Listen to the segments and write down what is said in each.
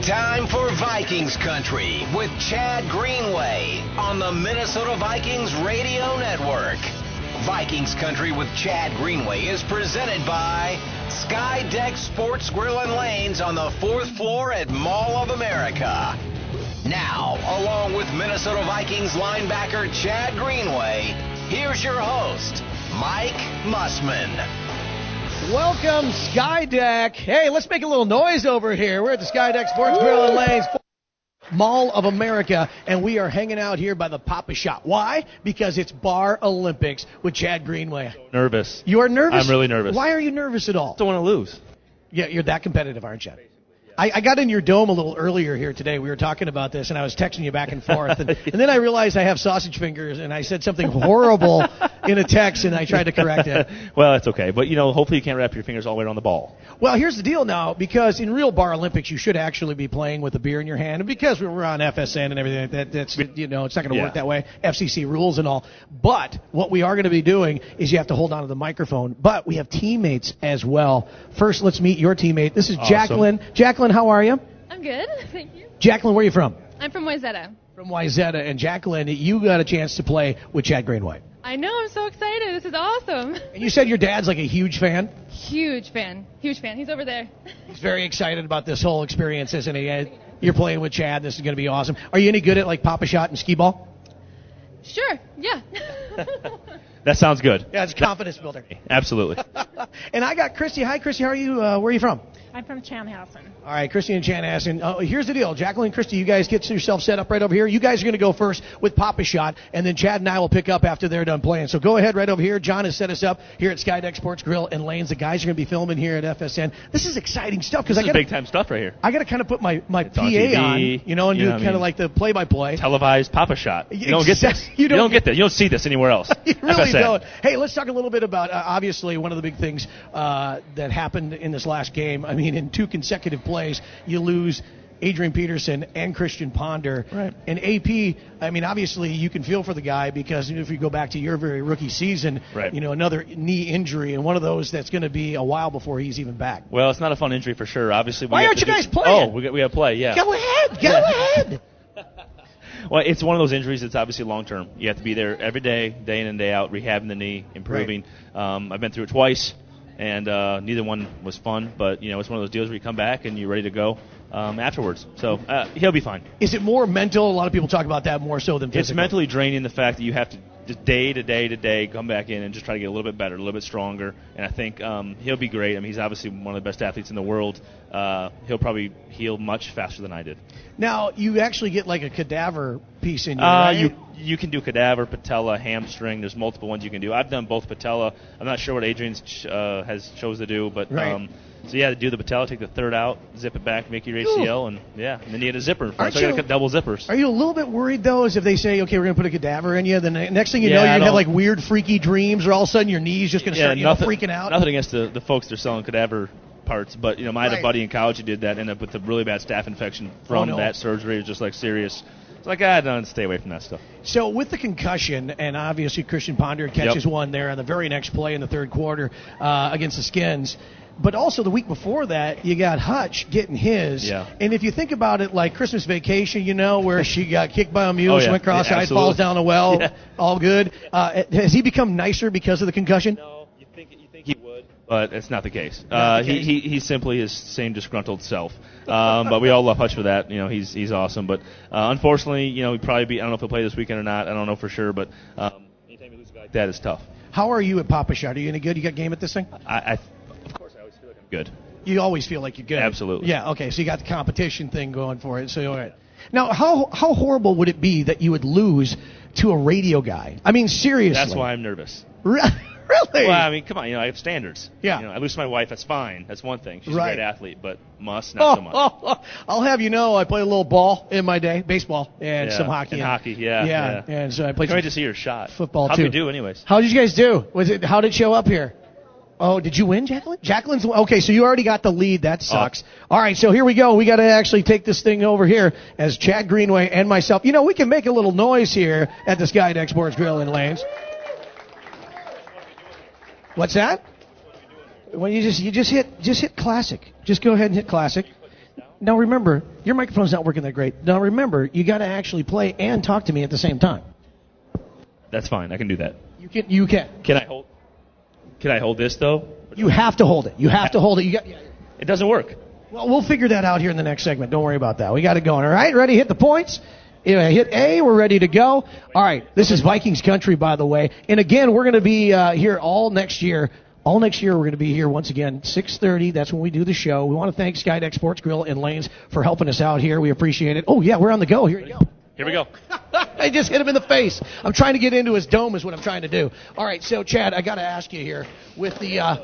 Time for Vikings Country with Chad Greenway on the Minnesota Vikings Radio Network. Vikings Country with Chad Greenway is presented by Skydeck Sports Grill and Lanes on the 4th floor at Mall of America. Now, along with Minnesota Vikings linebacker Chad Greenway, here's your host, Mike Mussman. Welcome, Skydeck. Hey, let's make a little noise over here. We're at the Skydeck Sports Grill and Lanes, Mall of America, and we are hanging out here by the Pop-A-Shot. Why? Because it's Bar Olympics with Chad Greenway. Nervous. You are nervous? I'm really nervous. Why are you nervous at all? Don't want to lose. Yeah, you're that competitive, aren't you? I got in your dome a little earlier here today. We were talking about this, and I was texting you back and forth. And then I realized I have sausage fingers, and I said something horrible in a text, and I tried to correct it. Well, it's okay. But, hopefully you can't wrap your fingers all the way around the ball. Well, here's the deal now, because in real Bar Olympics, you should actually be playing with a beer in your hand. And because we're on FSN and everything like that, that's, it's not going to work that way. FCC rules and all. But what we are going to be doing is you have to hold on to the microphone. But we have teammates as well. First, let's meet your teammate. This is awesome. Jacqueline. Jacqueline, how are you? I'm good, thank you. Jacqueline, where are you from? I'm from Wayzata. From Wayzata. And Jacqueline, you got a chance to play with Chad Greenway. I know, I'm so excited. This is awesome. And you said your dad's like a huge fan? Huge fan. He's over there. He's very excited about this whole experience, isn't he? You're playing with Chad. This is going to be awesome. Are you any good at like Pop-A-Shot and skee ball? Sure, yeah. That sounds good. Yeah, it's confidence builder. Absolutely. And I got Christy. Hi, Christy. How are you? Where are you from? I'm from Chanhassen. All right, Christy and Chanhassen. Here's the deal. Jacqueline and Christy, you guys get yourself set up right over here. You guys are going to go first with Pop-A-Shot, and then Chad and I will pick up after they're done playing. So go ahead right over here. John has set us up here at Skydeck Sports Grill and Lanes. The guys are going to be filming here at FSN. This is exciting stuff. This is big-time stuff right here. I got to kind of put my it's PA on, and do kind of like the play-by-play. Televised Pop-A-Shot. You don't get this. You don't get this. You don't see this anywhere else. You really FSN. don't. Hey, let's talk a little bit about, obviously, one of the big things that happened in this last game. I mean, in 2 consecutive plays, you lose Adrian Peterson and Christian Ponder. Right. And AP, I mean, obviously, you can feel for the guy because if you go back to your very rookie season, right. Another knee injury, and one of those that's going to be a while before he's even back. Well, it's not a fun injury for sure. Obviously, why aren't you guys playing? Oh, we have to play, yeah. Go ahead. Well, it's one of those injuries that's obviously long-term. You have to be there every day, day in and day out, rehabbing the knee, improving. Right. I've been through it twice, and neither one was fun. But, it's one of those deals where you come back and you're ready to go afterwards. So he'll be fine. Is it more mental? A lot of people talk about that more so than physical. It's mentally draining, the fact that you have to just day to day come back in and just try to get a little bit better, a little bit stronger. And I think he'll be great. I mean, he's obviously one of the best athletes in the world. He'll probably heal much faster than I did. Now, you actually get like a cadaver piece in you, right? You can do cadaver, patella, hamstring. There's multiple ones you can do. I've done both patella. I'm not sure what Adrian has chose to do, but right. So yeah, to do the patella, take the third out, zip it back, make your ACL, and and then you get a zipper in front. So I got double zippers. Are you a little bit worried though, as if they say, okay, we're going to put a cadaver in you, then the next thing you know, you're going to have like weird, freaky dreams, or all of a sudden your knee's just going to start freaking out? Nothing against the folks that are selling cadaver parts, but I had a buddy in college who did that, ended up with a really bad staph infection from that surgery. It was just like serious. It's like, don't stay away from that stuff. So with the concussion, and obviously Christian Ponder catches one there on the very next play in the third quarter against the Skins. But also the week before that, you got Hutch getting his. Yeah. And if you think about it like Christmas Vacation, where she got kicked by a mule, she went cross-eyed, falls down a well, all good. Has he become nicer because of the concussion? No, you think he would, but it's not the case. He's simply his same disgruntled self. But we all love Hutch for that. He's awesome. But unfortunately, he'd probably be. I don't know if he'll play this weekend or not. I don't know for sure. But anytime you lose a guy like that, it's tough. How are you at Pop-A-Shot? Are you any good? You got game at this thing? Of course, I always feel like I'm good. You always feel like you're good. Absolutely. Yeah. Okay. So you got the competition thing going for it. So all right. Now, how horrible would it be that you would lose to a radio guy? I mean, seriously. That's why I'm nervous. Really? Well, I mean, come on. I have standards. Yeah. I lose my wife. That's fine. That's one thing. She's a great athlete, but not so much. I'll have you know, I played a little ball in my day, baseball, and some hockey. And hockey, yeah. And so I played. Can't wait to see your shot. Football How'd too. we do, anyways? How did you guys do? How did it show up here? Oh, did you win, Jacqueline? Jacqueline's okay. So you already got the lead. That sucks. All right, so here we go. We got to actually take this thing over here as Chad Greenway and myself. We can make a little noise here at the Skydeck Sports Grill and Lanes. What's that? Well, you just hit classic. Just go ahead and hit classic. Now remember, your microphone's not working that great. Now remember, you got to actually play and talk to me at the same time. That's fine. I can do that. You can. Can I hold this though? You have to hold it. You have to hold it. It doesn't work. Well, we'll figure that out here in the next segment. Don't worry about that. We got it going. All right, ready? Hit the points. Hit A. We're ready to go. All right. This is Vikings country, by the way. And again, we're going to be here all next year. All next year, we're going to be here once again, 6:30. That's when we do the show. We want to thank Skydeck Sports Grill and Lanes for helping us out here. We appreciate it. Oh, yeah, we're on the go. Here you go. Here we go. I just hit him in the face. I'm trying to get into his dome is what I'm trying to do. All right, so, Chad, I got to ask you here. With the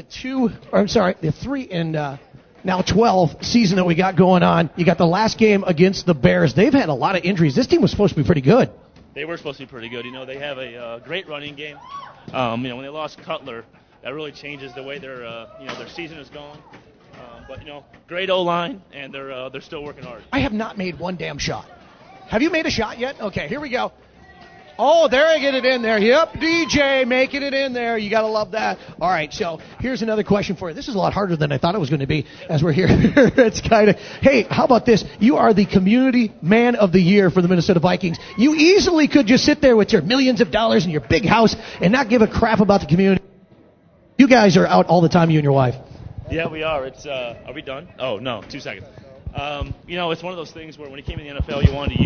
3 and now 12 season that we got going on, you got the last game against the Bears. They've had a lot of injuries. This team was supposed to be pretty good. They were supposed to be pretty good. They have a great running game. When they lost Cutler, that really changes the way their season is going. But great O-line, and they're still working hard. I have not made one damn shot. Have you made a shot yet? Okay, here we go. Oh, there I get it in there. Yep, DJ making it in there. You got to love that. All right, so here's another question for you. This is a lot harder than I thought it was going to be as we're here. It's kind of, hey, how about this? You are the Community Man of the Year for the Minnesota Vikings. You easily could just sit there with your millions of dollars in your big house and not give a crap about the community. You guys are out all the time, you and your wife. Yeah, we are. Are we done? Oh, no, 2 seconds. It's one of those things where when you came in the NFL, you wanted to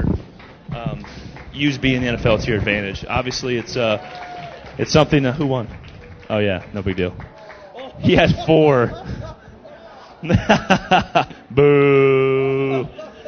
use being in the NFL to your advantage. Obviously, it's something. Who won? Oh yeah, no big deal. He had 4. Boo.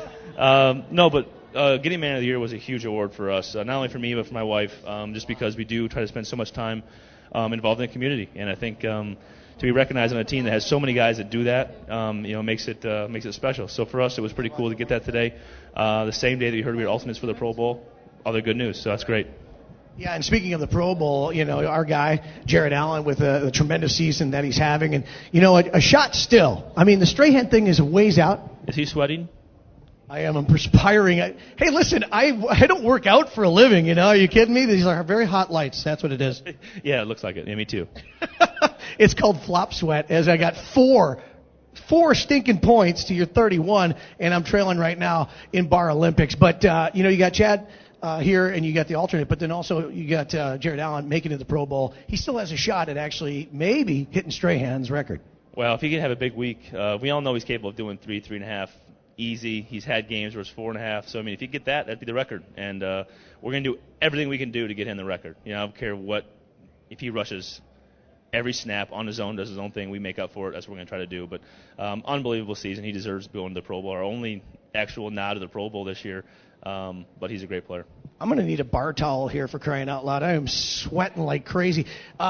No, but getting Man of the Year was a huge award for us, not only for me but for my wife, just because we do try to spend so much time involved in the community, and I think to be recognized on a team that has so many guys that do that, makes it special. So for us, it was pretty cool to get that today. The same day that you heard we were alternates for the Pro Bowl. Other good news, so that's great. Yeah, and speaking of the Pro Bowl, our guy, Jared Allen, with a tremendous season that he's having. And, a shot still. I mean, the Strahan thing is a ways out. Is he sweating? I am. I'm perspiring. Hey, listen, I don't work out for a living, Are you kidding me? These are very hot lights. That's what it is. Yeah, it looks like it. Yeah, me too. It's called flop sweat, as I got 4 stinking points to your 31, and I'm trailing right now in Bar Olympics. But, you got Chad here, and you got the alternate, but then also you got Jared Allen making it to the Pro Bowl. He still has a shot at actually maybe hitting Strahan's record. Well, if he can have a big week, we all know he's capable of doing 3.5 easy. He's had games where it's 4.5. So, if he get that, that'd be the record. And we're going to do everything we can do to get him the record. I don't care if he rushes every snap on his own, does his own thing, we make up for it. That's what we're going to try to do. But unbelievable season. He deserves going to the Pro Bowl. Our only actual nod to the Pro Bowl this year. But he's a great player. I'm going to need a bar towel here for crying out loud. I am sweating like crazy.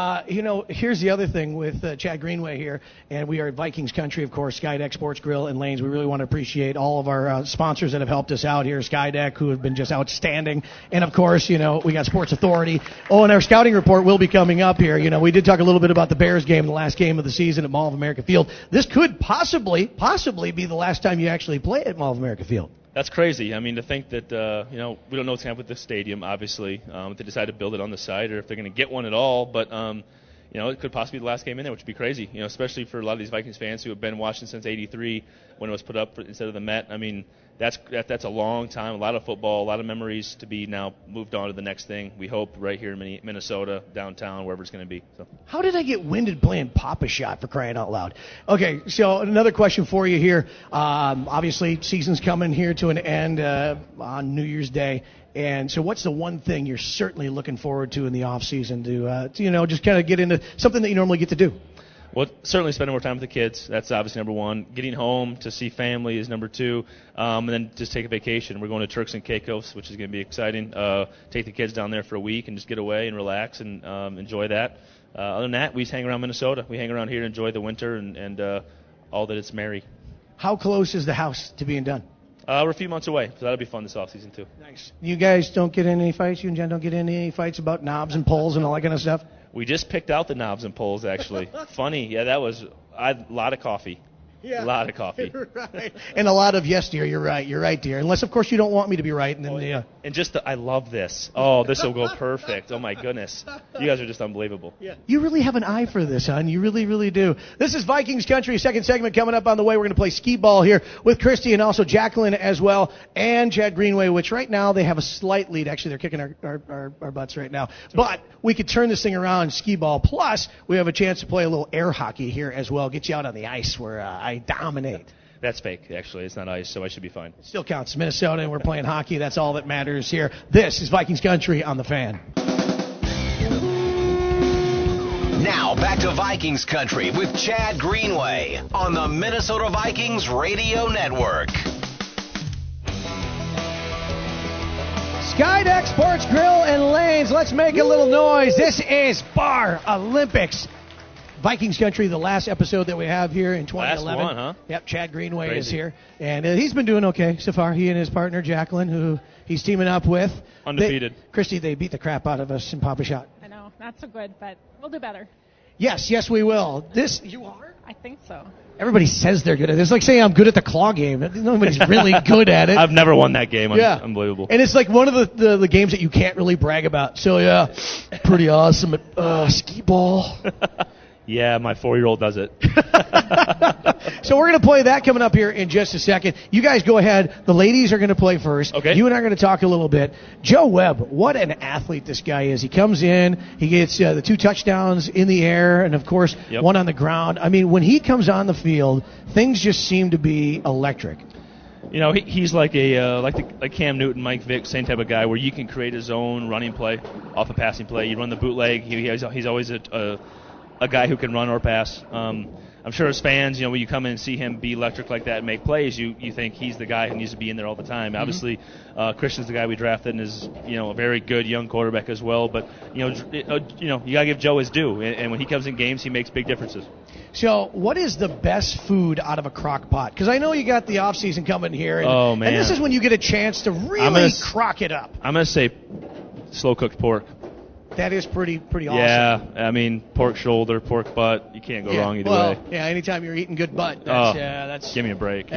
Here's the other thing with Chad Greenway here, and we are Vikings country, of course, Skydeck Sports Grill and Lanes. We really want to appreciate all of our sponsors that have helped us out here, Skydeck, who have been just outstanding. And, of course, we got Sports Authority. Oh, and our scouting report will be coming up here. We did talk a little bit about the Bears game, the last game of the season at Mall of America Field. This could possibly be the last time you actually play at Mall of America Field. That's crazy. To think that, we don't know what's going to happen with the stadium, obviously, if they decide to build it on the site or if they're going to get one at all. But, it could possibly be the last game in there, which would be crazy, especially for a lot of these Vikings fans who have been watching since '83 when it was put up instead of the Met. That's a long time, a lot of football, a lot of memories to be now moved on to the next thing. We hope right here in Minnesota, downtown, wherever it's going to be. So. How did I get winded playing Pop-A-Shot, for crying out loud? Okay, so another question for you here. Obviously, season's coming here to an end on New Year's Day. And so what's the one thing you're certainly looking forward to in the off season to just kind of get into something that you normally get to do? Well, certainly spending more time with the kids. That's obviously number one. Getting home to see family is number 2. And then just take a vacation. We're going to Turks and Caicos, which is going to be exciting. Take the kids down there for a week and just get away and relax and enjoy that. Other than that, we just hang around Minnesota. We hang around here and enjoy the winter and all that it's merry. How close is the house to being done? We're a few months away, so that'll be fun this offseason, too. Nice. You guys don't get in any fights? You and Jen don't get in any fights about knobs and poles and all that kind of stuff? We just picked out the knobs and poles, actually. Funny. Yeah, that was a lot of coffee. Yeah. A lot of coffee. Right. And a lot of yes, dear. You're right, dear. Unless, of course, you don't want me to be right. And then, And just I love this. Oh, this will go perfect. Oh, my goodness. You guys are just unbelievable. Yeah. You really have an eye for this, hon. You really, really do. This is Vikings Country, second segment coming up on the way. We're going to play skee ball here with Christy and also Jacqueline as well, and Chad Greenway, which right now they have a slight lead. Actually, they're kicking our butts right now. But we could turn this thing around, skee ball. Plus, we have a chance to play a little air hockey here as well. Get you out on the ice where I dominate. That's fake, actually. It's not ice, so I should be fine. It still counts. Minnesota, and we're playing hockey. That's all that matters here. This is Vikings Country on the Fan. Now back to Vikings Country with Chad Greenway on the Minnesota Vikings Radio Network. Skydeck Sports Grill and Lanes. Let's make a little noise. This is Bar Olympics. Vikings Country, the last episode that we have here in 2011. Last one, huh? Yep, Chad Greenway Crazy. is here. And he's been doing okay so far. He and his partner, Jacqueline, who he's teaming up with. Undefeated. Christy, they beat the crap out of us in Papa Shot. I know, not so good, but we'll do better. Yes, we will. You are? I think so. Everybody says they're good at it. It's like saying I'm good at the claw game. Nobody's really good at it. I've never won that game. Yeah. Unbelievable. And it's like one of the games that you can't really brag about. So, yeah, pretty awesome at skee ball. Yeah, my 4-year-old does it. So we're going to play that coming up here in just a second. You guys go ahead. The ladies are going to play first. Okay. You and I are going to talk a little bit. Joe Webb, what an athlete this guy is. He comes in, he gets the 2 touchdowns in the air, and, of course, Yep. 1 on the ground. I mean, when he comes on the field, things just seem to be electric. You know, he's like like Cam Newton, Mike Vick, same type of guy where you can create his own running play off a passing play. You run the bootleg. He's always a guy who can run or pass. I'm sure as fans, when you come in and see him be electric like that and make plays, you think he's the guy who needs to be in there all the time. Mm-hmm. Obviously, Christian's the guy we drafted and is a very good young quarterback as well. But you gotta give Joe his due, and when he comes in games, he makes big differences. So, what is the best food out of a crock pot? Because I know you got the off season coming here, and, oh man, and this is when you get a chance to really crock it up. I'm gonna say slow cooked pork. That is pretty awesome. Yeah, I mean, pork shoulder, pork butt, you can't go wrong either way. Yeah, anytime you're eating good butt, that's give me a break,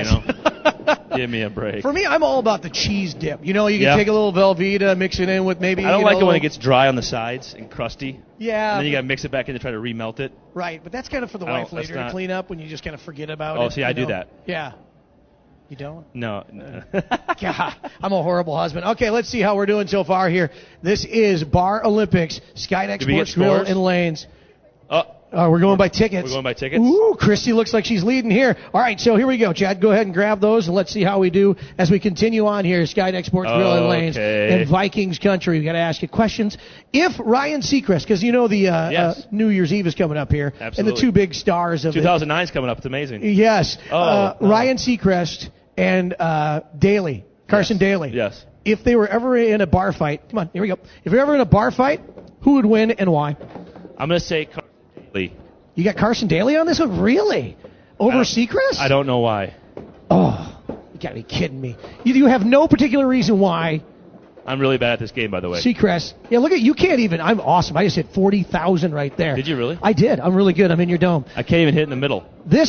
Give me a break. For me, I'm all about the cheese dip. You can take a little Velveeta, mix it in with maybe. I don't like it when it gets dry on the sides and crusty. Yeah. And then you got to mix it back in to try to remelt it. Right, but that's kind of for the wife later to clean up when you just kind of forget about it. Oh, see, I do that. Yeah. You don't? No. God, I'm a horrible husband. Okay, let's see how we're doing so far here. This is Bar Olympics, Skydeck Sports Grill and Lanes. We're going by tickets. We're going by tickets? Ooh, Christy looks like she's leading here. All right, so here we go. Chad, go ahead and grab those, and let's see how we do as we continue on here. Skydeck Sports Grill and Lanes in Vikings Country. We've got to ask you questions. If Ryan Seacrest, because the New Year's Eve is coming up here, absolutely, and the 2 big stars of 2009 is coming up. It's amazing. Yes. Ryan Seacrest and Carson Daly. Yes. If they were ever in a bar fight, come on, here we go. If they were ever in a bar fight, who would win and why? I'm going to say Carson Daly. You got Carson Daly on this one? Really? Over Seacrest? I don't know why. Oh, you got to be kidding me. You have no particular reason why. I'm really bad at this game, by the way. Seacrest. Yeah, look at you. Can't even. I'm awesome. I just hit 40,000 right there. Did you really? I did. I'm really good. I'm in your dome. I can't even hit in the middle.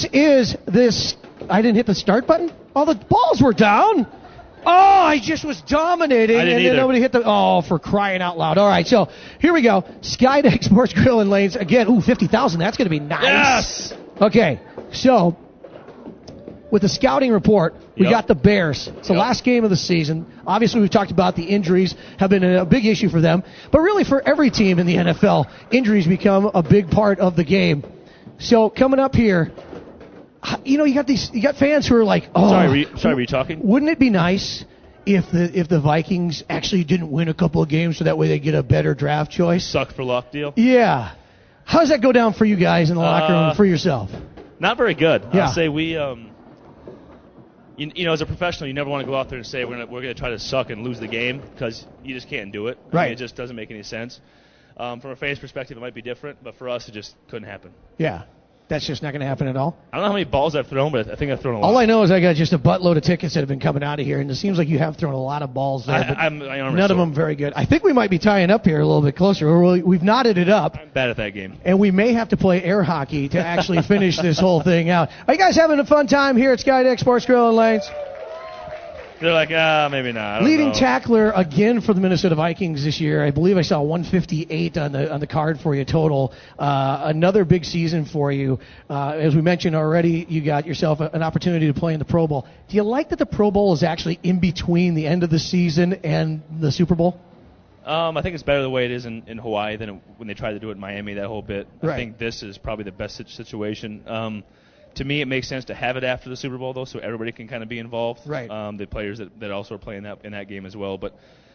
I didn't hit the start button. All the balls were down. Oh, I just was dominating. I didn't either. Nobody hit for crying out loud. All right, so here we go. Skydeck Sports Grill and Lanes. Again, 50,000. That's going to be nice. Yes! Okay, so with the scouting report, we got the Bears. It's the last game of the season. Obviously, we've talked about the injuries have been a big issue for them. But really, for every team in the NFL, injuries become a big part of the game. So coming up here, you got fans who are like, oh, sorry, were you talking? Wouldn't it be nice if the Vikings actually didn't win a couple of games so that way they get a better draft choice? Suck for luck deal? Yeah. How does that go down for you guys in the locker room for yourself? Not very good. Yeah. I'll say we, as a professional, you never want to go out there and say we're gonna try to suck and lose the game because you just can't do it. Right. I mean, it just doesn't make any sense. From a fan's perspective, it might be different, but for us, it just couldn't happen. Yeah. That's just not going to happen at all? I don't know how many balls I've thrown, but I think I've thrown a lot. All I know is I got just a buttload of tickets that have been coming out of here, and it seems like you have thrown a lot of balls there, but none of them very good. I think we might be tying up here a little bit closer. We've knotted it up. I'm bad at that game. And we may have to play air hockey to actually finish this whole thing out. Are you guys having a fun time here at Skydeck Sports Grill and Lanes? They're like, maybe not. Leading tackler again for the Minnesota Vikings this year. I believe I saw 158 on the card for you total. Another big season for you. As we mentioned already, you got yourself an opportunity to play in the Pro Bowl. Do you like that the Pro Bowl is actually in between the end of the season and the Super Bowl? I think it's better the way it is in Hawaii than when they tried to do it in Miami, that whole bit. Right. I think this is probably the best situation. To me, it makes sense to have it after the Super Bowl, though, so everybody can kind of be involved. Right. The players that also are playing in that game as well. But,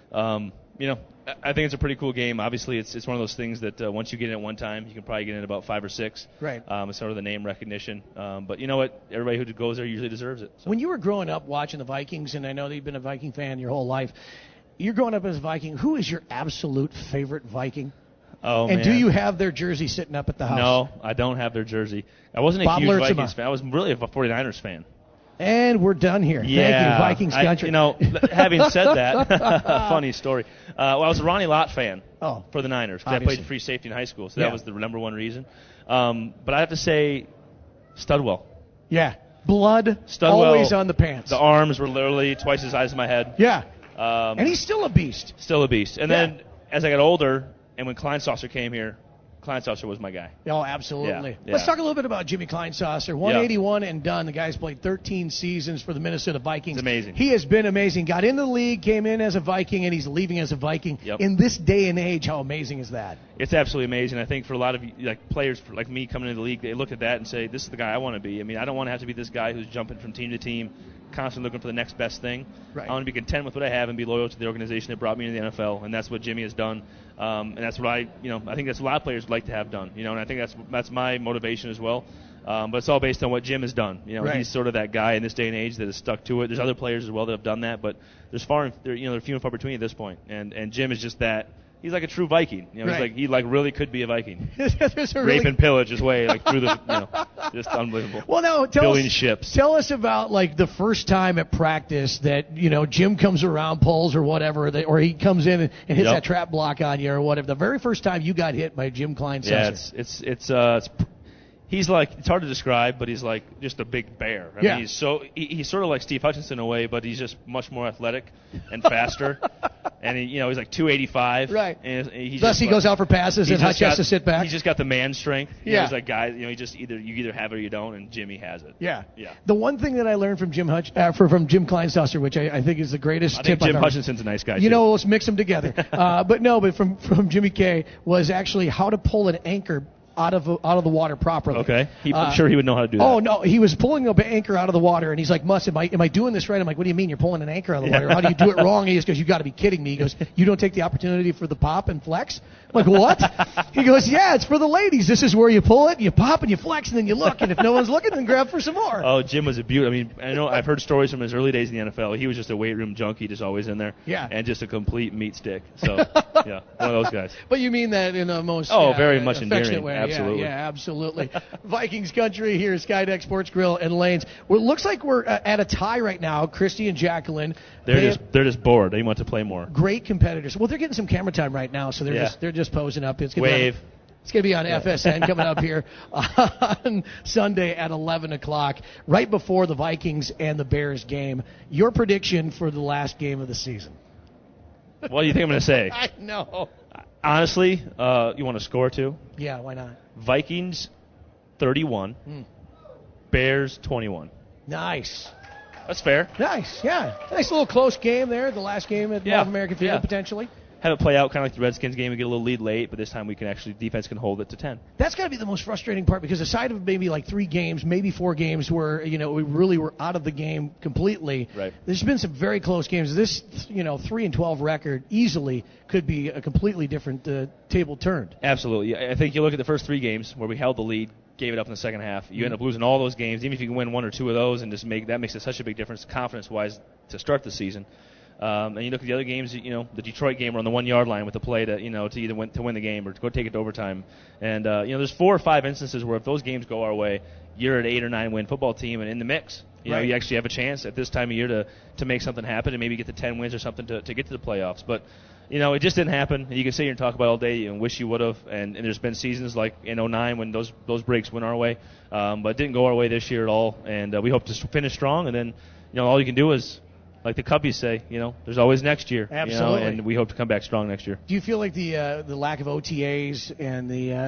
I think it's a pretty cool game. Obviously, it's one of those things that once you get in at one time, you can probably get in about 5 or 6. Right. It's sort of the name recognition. But you know what? Everybody who goes there usually deserves it. So. When you were growing up watching the Vikings, and I know that you've been a Viking fan your whole life, you're growing up as a Viking. Who is your absolute favorite Viking? Oh, and man. do you have their jersey sitting up at the house? No, I don't have their jersey. I wasn't a Bob huge Lurtsema. Vikings fan. I was really a 49ers fan. And we're done here. Yeah, Thank you, Vikings country. Having said that, funny story. I was a Ronnie Lott fan for the Niners because I played free safety in high school, so that was the number one reason. But I have to say, Studwell. Yeah, blood Studwell, always on the pants. The arms were literally twice the size of my head. Yeah, and he's still a beast. Still a beast. And then as I got older, and when Kleinsasser came here, Kleinsasser was my guy. Oh, absolutely. Yeah. Let's talk a little bit about Jimmy Kleinsasser. 181 and done. The guy's played 13 seasons for the Minnesota Vikings. It's amazing. He has been amazing. Got into the league, came in as a Viking, and he's leaving as a Viking. Yep. In this day and age, how amazing is that? It's absolutely amazing. I think for a lot of players like me coming into the league, they look at that and say, this is the guy I want to be. I mean, I don't want to have to be this guy who's jumping from team to team, constantly looking for the next best thing. Right. I want to be content with what I have and be loyal to the organization that brought me into the NFL, and that's what Jimmy has done. And that's what I think that's a lot of players would like to have done. And I think that's my motivation as well. But it's all based on what Jim has done. Right. He's sort of that guy in this day and age that has stuck to it. There's other players as well that have done that, but they're few and far between at this point. And Jim is just that. He's like a true Viking. Right. He really could be a Viking. Rape and pillage his way through the just unbelievable. Well, now building ships. Tell us about the first time at practice that Jim comes around, pulls or whatever, or he comes in and hits that trap block on you or whatever. The very first time you got hit by Jim Kleinsasser. Yeah, he's it's hard to describe, but he's like just a big bear. I mean, he's sort of like Steve Hutchinson in a way, but he's just much more athletic and faster. And he's like 285. Right. And he goes out for passes and Hutch has to sit back. He's just got the man strength. Yeah. He's like guy. You either have it or you don't, and Jimmy has it. Yeah. Yeah. The one thing that I learned from Jim Kleinsasser, which I think is the greatest tip. Jim Hutchinson's a nice guy. Let's mix them together. But from Jimmy K was actually how to pull an anchor out of the water properly. Okay. I'm sure he would know how to do that. Oh, no. He was pulling an anchor out of the water, and he's like, am I doing this right? I'm like, what do you mean you're pulling an anchor out of the water? How do you do it wrong? He goes, you got to be kidding me. He goes, you don't take the opportunity for the pop and flex? I'm like, what? He goes, yeah, it's for the ladies. This is where you pull it, you pop, and you flex, and then you look. And if no one's looking, then grab for some more. Oh, Jim was a beauty. I mean, I've heard stories from his early days in the NFL. He was just a weight room junkie, just always in there. Yeah. And just a complete meat stick. So, yeah, one of those guys. But you mean that in the most very much endearing way. Absolutely. Yeah, absolutely. Vikings country here, Skydeck Sports Grill and Lanes. Well, it looks like we're at a tie right now. Christy and Jacqueline. They're just bored. They want to play more. Great competitors. Well, they're getting some camera time right now, so they're just posing up. It's Wave. It's going to be on FSN coming up here on Sunday at 11 o'clock, right before the Vikings and the Bears game. Your prediction for the last game of the season? What do you think I'm going to say? I know. Honestly, you want to score too? Yeah, why not? Vikings 31, Bears 21. Nice. That's fair. Nice, yeah. Nice little close game there, the last game at North American Field, potentially. Have it play out kind of like the Redskins game. We get a little lead late, but this time defense can hold it to 10. That's got to be the most frustrating part because aside of maybe like 3 games, maybe 4 games where, we really were out of the game completely. Right. There's been some very close games. This, 3-12 record easily could be a completely different table turned. Absolutely. I think you look at the first 3 games where we held the lead, gave it up in the second half. You end up losing all those games, even if you can win 1 or 2 of those, and that makes it such a big difference confidence-wise to start the season. And you look at the other games, the Detroit game, we're on the 1 yard line with a play to either win the game or to go take it to overtime. And there's 4 or 5 instances where if those games go our way, you're an 8 or 9 win football team and in the mix. You actually have a chance at this time of year to make something happen and maybe get to 10 wins or something to get to the playoffs. But it just didn't happen. You can sit here and talk about it all day and wish you would have. And there's been seasons like in 2009 when those breaks went our way, but it didn't go our way this year at all. And we hope to finish strong. And then all you can do is, like the Cubbies say, there's always next year. Absolutely. And we hope to come back strong next year. Do you feel like the lack of OTAs and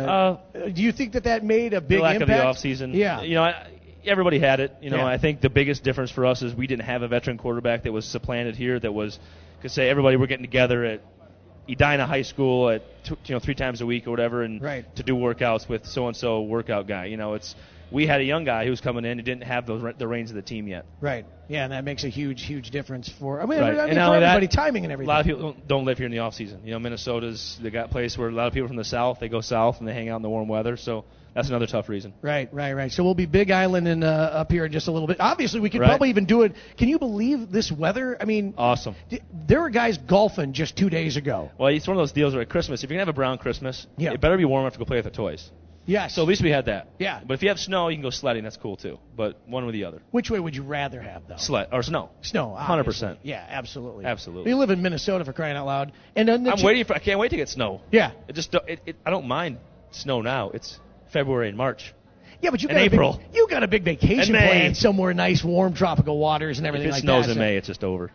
do you think that made a big impact? The lack impact? of the offseason. Yeah. Everybody had it. I think the biggest difference for us is we didn't have a veteran quarterback that was supplanted here that could say, everybody, we're getting together at Edina High School at 3 times a week or whatever and to do workouts with so-and-so workout guy. We had a young guy who was coming in who didn't have the reins of the team yet. Right. Yeah, and that makes a huge, huge difference for for everybody, timing and everything. A lot of people don't live here in the off season. Minnesota's the place where a lot of people from the south, they go south and they hang out in the warm weather. So that's another tough reason. Right. So we'll be Big Island and up here in just a little bit. Obviously, we could probably even do it. Can you believe this weather? I mean, awesome. There were guys golfing just 2 days ago. Well, it's one of those deals where at Christmas, if you're going to have a brown Christmas, it better be warm enough to go play with the toys. Yes. So at least we had that. Yeah. But if you have snow, you can go sledding. That's cool, too. But one or the other. Which way would you rather have, though? Sled or snow. Snow, 100%. Yeah, absolutely. Absolutely. You live in Minnesota, for crying out loud. And then I can't wait to get snow. Yeah. I don't mind snow now. It's February and March. Yeah, but you got a big vacation plan somewhere nice, warm, tropical waters and everything like that. If it snows in May, it's just over.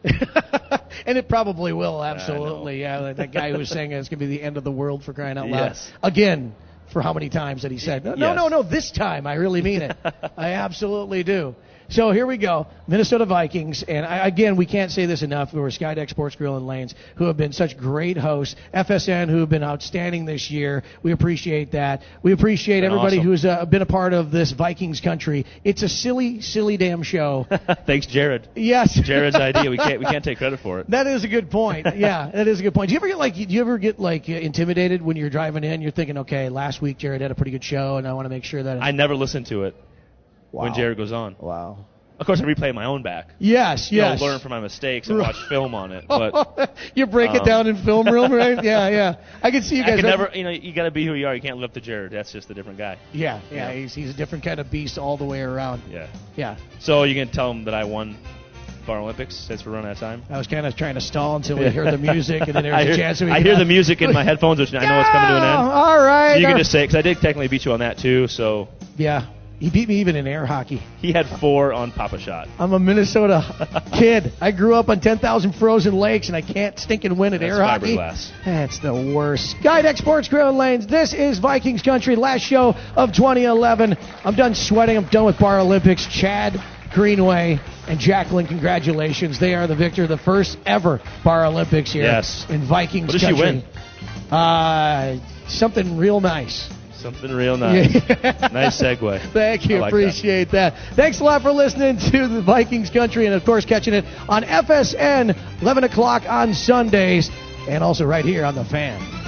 And it probably will, absolutely. Yeah, that guy who was saying it's going to be the end of the world, for crying out loud. Yes. Again, for how many times that he said, no, this time I really mean it. I absolutely do. So here we go, Minnesota Vikings, and again, we can't say this enough. We're Skydeck Sports Grill and Lanes, who have been such great hosts. FSN, who have been outstanding this year. We appreciate that. We appreciate everybody who's been a part of this Vikings country. It's a silly, silly damn show. Thanks, Jared. Yes, Jared's idea. We can't take credit for it. That is a good point. Yeah, that is a good point. Do you ever get intimidated when you're driving in? You're thinking, okay, last week Jared had a pretty good show, and I want to make sure that I never listen to it. Wow. When Jared goes on. Wow. Of course, I replay my own back. Yes. Learn from my mistakes and watch film on it. But you break it down in film room, right? Yeah. I can see you guys. You got to be who you are. You can't live up to Jared. That's just a different guy. Yeah. He's a different kind of beast all the way around. Yeah. So you can tell him that I won Bar Olympics since we're running out of time. I was kind of trying to stall until we heard the music, and then there was a chance. I hear the music in my headphones, which I know it's coming to an end. All right. So you can just say, because I did technically beat you on that too. So yeah. He beat me even in air hockey. He had 4 on Papa Shot. I'm a Minnesota kid. I grew up on 10,000 frozen lakes, and I can't stinking win at air hockey. Fiberglass. That's the worst. Skydeck Sports Grill and Lanes. This is Vikings Country, last show of 2011. I'm done sweating. I'm done with Bar Olympics. Chad Greenway and Jacqueline, congratulations. They are the victor of the first ever Bar Olympics here in Vikings Country. What did she win? Something real nice. Something real nice. Nice segue. Thank you. Appreciate that. Thanks a lot for listening to the Vikings Country and, of course, catching it on FSN, 11 o'clock on Sundays, and also right here on The Fan.